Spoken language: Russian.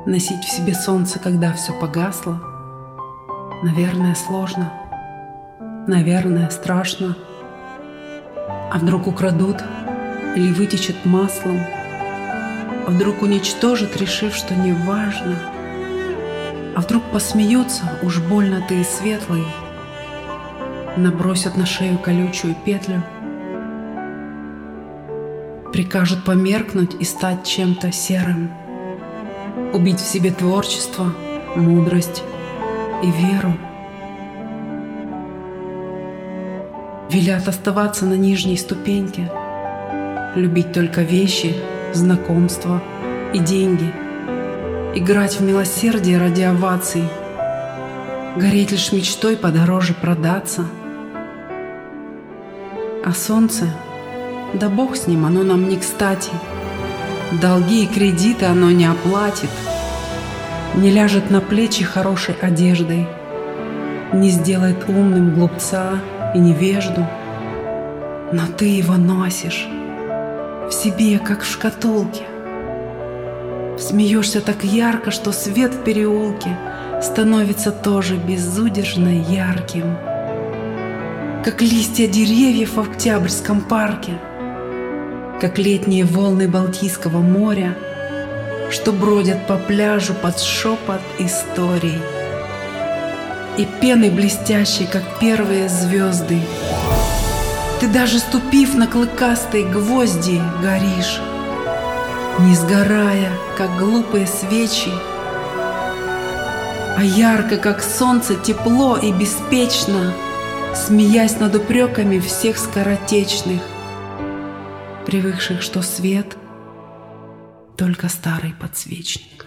Носить в себе солнце, когда все погасло, наверное, сложно, наверное, страшно. А вдруг украдут или вытечет маслом, а вдруг уничтожат, решив, что не важно, а вдруг посмеются, уж больно ты и светлый, набросят на шею колючую петлю, прикажут померкнуть и стать чем-то серым, убить в себе творчество, мудрость и веру. Велят оставаться на нижней ступеньке, любить только вещи, знакомства и деньги, играть в милосердие ради оваций, гореть лишь мечтой подороже продаться. А солнце, да бог с ним, оно нам не кстати. Долги и кредиты оно не оплатит, не ляжет на плечи хорошей одеждой, не сделает умным глупца и невежду. Но ты его носишь в себе, как в шкатулке. Смеешься так ярко, что свет в переулке становится тоже безудержно ярким, как листья деревьев в Октябрьском парке, как летние волны Балтийского моря, что бродят по пляжу под шепот историй, и пены блестящей, как первые звезды. Ты даже ступив на клыкастые гвозди, горишь, не сгорая, как глупые свечи, а ярко, как солнце, тепло и беспечно, смеясь над упреками всех скоротечных, привыкших, что свет — только старый подсвечник.